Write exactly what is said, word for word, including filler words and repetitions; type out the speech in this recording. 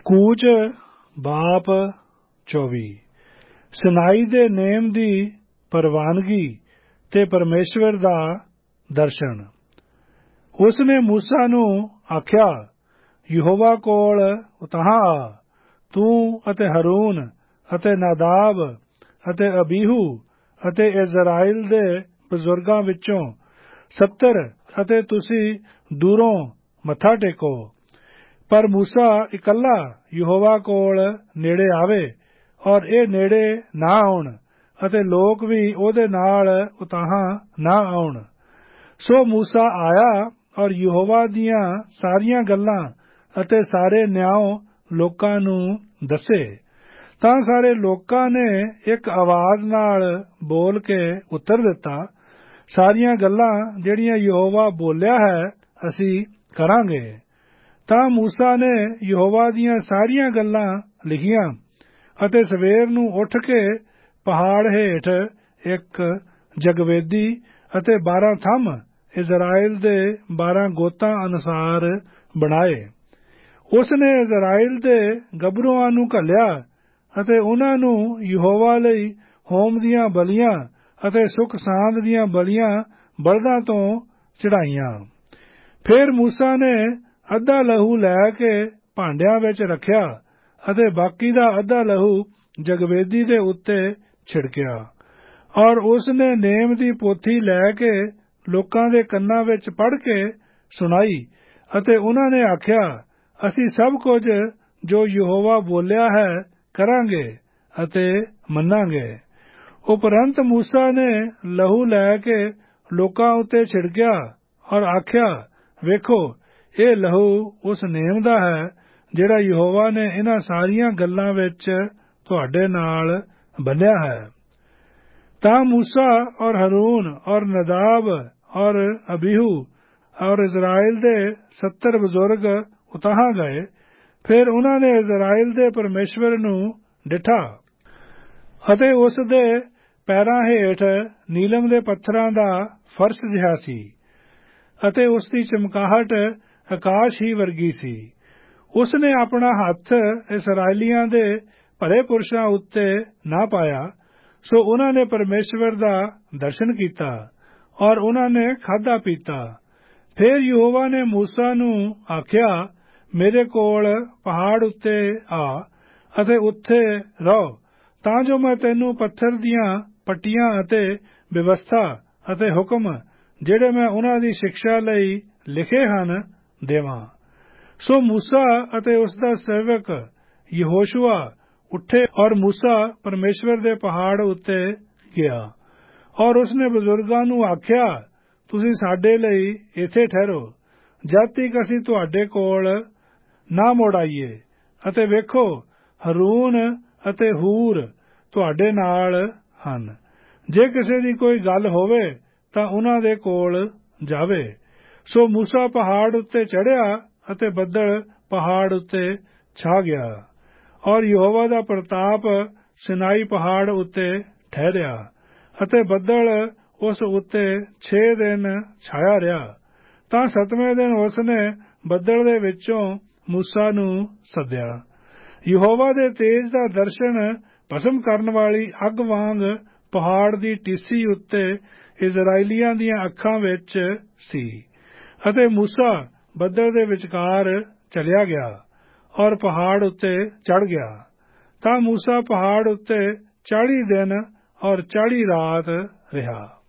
ਕੂਚ ਬਾਪ ਚੌਵੀ। ਸਿਨਾਈ ਦੇ ਨੇਮ ਦੀ ਪ੍ਰਵਾਨਗੀ ਤੇ ਪਰਮੇਸ਼ਵਰ ਦਾ ਦਰਸ਼ਨ। ਉਸ ਨੇ ਮੂਸਾ ਨੂੰ ਆਖਿਆ, ਯਹੋਵਾ ਕੋਲ ਉਤਾਂਹ ਆ, ਤੂੰ ਅਤੇ ਹरून ਅਤੇ ਨਾਦਾਬ ਅਤੇ ਅਬੀਹੂ ਅਤੇ ਇਜ਼ਰਾਇਲ ਦੇ ਬਜ਼ੁਰਗਾਂ ਵਿੱਚੋਂ ਸੱਤਰ ਅਤੇ ਤੁਸੀਂ ਦੂਰੋਂ ਮੱਥਾ ਟੇਕੋ। ਪਰ ਮੂਸਾ ਇਕੱਲਾ ਯਹੋਵਾ ਕੋਲ ਨੇੜੇ ਆਵੇ ਔਰ ਇਹ ਨੇੜੇ ਨਾ ਆਉਣ ਅਤੇ ਲੋਕ ਵੀ ਉਹਦੇ ਨਾਲ ਉਤਾਂਹ ਨਾ ਆਉਣ। ਸੋ ਮੂਸਾ ਆਇਆ ਔਰ ਯਹੋਵਾ ਦੀਆਂ ਸਾਰੀਆਂ ਗੱਲਾਂ ਅਤੇ ਸਾਰੇ ਨਿਆਂ ਲੋਕਾਂ ਨੂੰ ਦੱਸੇ। ਤਾਂ ਸਾਰੇ ਲੋਕਾਂ ਨੇ ਇੱਕ ਆਵਾਜ਼ ਨਾਲ ਬੋਲ ਕੇ ਉੱਤਰ ਦਿੱਤਾ, ਸਾਰੀਆਂ ਗੱਲਾਂ ਜਿਹੜੀਆਂ ਯਹੋਵਾ ਬੋਲਿਆ ਹੈ ਅਸੀਂ ਕਰਾਂਗੇ। ਤਾਂ ਮੂਸਾ ਨੇ ਯਹੋਵਾ ਦੀਆਂ ਸਾਰੀਆਂ ਗੱਲਾਂ ਲਿਖੀਆਂ ਅਤੇ ਸਵੇਰ ਨੂੰ ਉੱਠ ਕੇ ਪਹਾੜ ਹੇਠ ਇੱਕ ਜਗਵੇਦੀ ਅਤੇ ਬਾਰਾਂ ਥੰਮ ਇਜ਼ਰਾਇਲ ਦੇ ਬਾਰਾਂ ਗੋਤਾਂ ਅਨੁਸਾਰ ਬਣਾਏ। ਉਸ ਨੇ ਇਜ਼ਰਾਇਲ ਦੇ ਗੱਭਰੂਆਂ ਨੂੰ ਘੱਲਿਆ ਅਤੇ ਉਹਨਾਂ ਨੂੰ ਯਹੋਵਾ ਲਈ ਹੋਮ ਦੀਆਂ ਬਲੀਆਂ ਅਤੇ ਸੁੱਖ ਸਾਂਦ ਦੀਆਂ ਬਲੀਆਂ ਬਲਦਾਂ ਤੋਂ ਚੜ੍ਹਾਈਆਂ। ਫਿਰ ਮੂਸਾ ਨੇ ਅੱਧਾ ਲਹੂ ਲੈ ਕੇ ਭਾਂਡਿਆਂ ਵਿੱਚ ਰੱਖਿਆ ਅਤੇ ਬਾਕੀ ਦਾ ਅੱਧਾ ਲਹੂ ਜਗਵੇਦੀ ਦੇ ਉੱਤੇ ਛਿੜਕਿਆ। ਔਰ ਉਸ ਨੇ ਨੇਮ ਦੀ ਪੋਥੀ ਲੈ ਕੇ ਲੋਕਾਂ ਦੇ ਕੰਨਾਂ ਵਿੱਚ ਪੜ੍ਹ ਕੇ ਸੁਣਾਈ ਅਤੇ ਉਹਨਾਂ ਨੇ ਆਖਿਆ, ਅਸੀਂ ਸਭ ਕੁਝ ਜੋ ਯਹੋਵਾ ਬੋਲਿਆ ਹੈ ਕਰਾਂਗੇ ਅਤੇ ਮੰਨਾਂਗੇ। ਉਪਰੰਤ ਮੂਸਾ ਨੇ ਲਹੂ ਲੈ ਕੇ ਲੋਕਾਂ ਉੱਤੇ ਛਿੜਕਿਆ ਔਰ ਆਖਿਆ, ਵੇਖੋ ਇਹ ਲਹੂ ਉਸ ਨੇਮ ਦਾ ਹੈ ਜਿਹੜਾ ਯਹੋਵਾ ਨੇ ਇਹਨਾਂ ਸਾਰੀਆਂ ਗੱਲਾਂ ਵਿੱਚ ਤੁਹਾਡੇ ਨਾਲ ਬੰਨ੍ਹਿਆ ਹੈ। ਤਾਂ ਮੂਸਾ ਔਰ ਹरून ਔਰ ਨਦਾਬ ਔਰ ਅਬੀਹੂ ਔਰ ਇਜ਼ਰਾਇਲ ਦੇ ਸੱਤਰ ਬਜ਼ੁਰਗ ਉਤਾਂਹ ਗਏ। ਫਿਰ ਉਹਨਾਂ ਨੇ ਇਜ਼ਰਾਇਲ ਦੇ ਪਰਮੇਸ਼ਵਰ ਨੂੰ ਡਿਠਾ ਅਤੇ ਉਸ ਦੇ ਪੈਰਾਂ ਹੇਠ ਨੀਲਮ ਦੇ ਪੱਥਰਾਂ ਦਾ ਫਰਸ਼ ਜਿਹਾ ਸੀ ਅਤੇ ਉਸ ਦੀ ਚਮਕਾਹਟ ਆਕਾਸ਼ ਹੀ ਵਰਗੀ ਸੀ। ਉਸ ਨੇ ਆਪਣਾ ਹੱਥ ਇਸਰਾਏਲੀਆਂ ਦੇ ਭਲੇ ਪੁਰਸ਼ਾਂ ਉੱਤੇ ਨਾ ਪਾਇਆ। ਸੋ ਉਹਨਾਂ ਨੇ ਪਰਮੇਸ਼ਵਰ ਦਾ ਦਰਸ਼ਨ ਕੀਤਾ ਔਰ ਉਹਨਾਂ ਨੇ ਖਾਧਾ ਪੀਤਾ। ਫਿਰ ਯਹੋਵਾ ਨੇ ਮੂਸਾ ਨੂੰ ਆਖਿਆ, ਮੇਰੇ ਕੋਲ ਪਹਾੜ ਉੱਤੇ ਆ ਅਤੇ ਉੱਥੇ ਰਹੋ, ਤਾਂ ਜੋ ਮੈਂ ਤੈਨੂੰ ਪੱਥਰ ਦੀਆਂ ਪੱਟੀਆਂ ਅਤੇ ਵਿਵਸਥਾ ਅਤੇ ਹੁਕਮ ਜਿਹੜੇ ਮੈਂ ਉਹਨਾਂ ਦੀ ਸਿਕਸ਼ਾ ਲਈ ਲਿਖੇ ਹਨ ਦੇਵਾਂ। ਸੋ ਮੂਸਾ ਅਤੇ ਉਸ ਦਾ ਸੇਵਕ ਯਹੋਸ਼ੂਆ ਉੱਠੇ ਔਰ ਮੂਸਾ ਪਰਮੇਸ਼ਵਰ ਦੇ ਪਹਾੜ ਉੱਤੇ ਗਿਆ ਔਰ ਉਸਨੇ ਬਜ਼ੁਰਗਾਂ ਨੂੰ ਆਖਿਆ, ਤੁਸੀਂ ਸਾਡੇ ਲਈ ਇੱਥੇ ਠਹਿਰੋ ਜਦ ਤੱਕ ਅਸੀਂ ਤੁਹਾਡੇ ਕੋਲ ਨਾ ਮੁੜ ਆਈਏ। ਅਤੇ ਵੇਖੋ ਹरून ਅਤੇ ਹੂਰ ਤੁਹਾਡੇ ਨਾਲ ਹਨ। ਜੇ ਕਿਸੇ ਦੀ ਕੋਈ ਗੱਲ ਹੋਵੇ ਤਾਂ ਉਹਨਾਂ ਦੇ ਕੋਲ ਜਾਵੇ। ਸੋ ਮੂਸਾ ਪਹਾੜ ਉੱਤੇ ਚੜ੍ਹਿਆ ਅਤੇ ਬੱਦਲ ਪਹਾੜ ਉੱਤੇ ਛਾ ਗਿਆ ਔਰ ਯਹੋਵਾ ਦਾ ਪ੍ਰਤਾਪ ਸਿਨਾਈ ਪਹਾੜ ਉੱਤੇ ਠਹਿਰਿਆ ਅਤੇ ਬੱਦਲ ਉਸ ਉੱਤੇ ਛੇ ਦਿਨ ਛਾਇਆ ਰਿਹਾ। ਤਾਂ ਸੱਤਵੇਂ ਦਿਨ ਉਸ ਨੇ ਬੱਦਲ ਦੇ ਵਿੱਚੋਂ ਮੂਸਾ ਨੂੰ ਸੱਦਿਆ। ਯਹੋਵਾ ਦੇ ਤੇਜ ਦਾ ਦਰਸ਼ਨ ਭਸਮ ਕਰਨ ਵਾਲੀ ਅੱਗ ਵਾਂਗ ਪਹਾੜ ਦੀ ਟੀਸੀ ਉੱਤੇ ਇਜ਼ਰਾਇਲੀਆਂ ਦੀਆਂ ਅੱਖਾਂ ਵਿੱਚ ਸੀ ਅਤੇ ਮੂਸਾ ਬੱਦਲ ਦੇ ਵਿਚਕਾਰ ਚਲਿਆ ਗਿਆ ਔਰ ਪਹਾੜ ਉੱਤੇ ਚੜ੍ਹ ਗਿਆ। ਤਾਂ ਮੂਸਾ ਪਹਾੜ ਉੱਤੇ ਚਾਲੀ ਦਿਨ ਔਰ ਚਾਲੀ ਰਾਤ ਰਿਹਾ।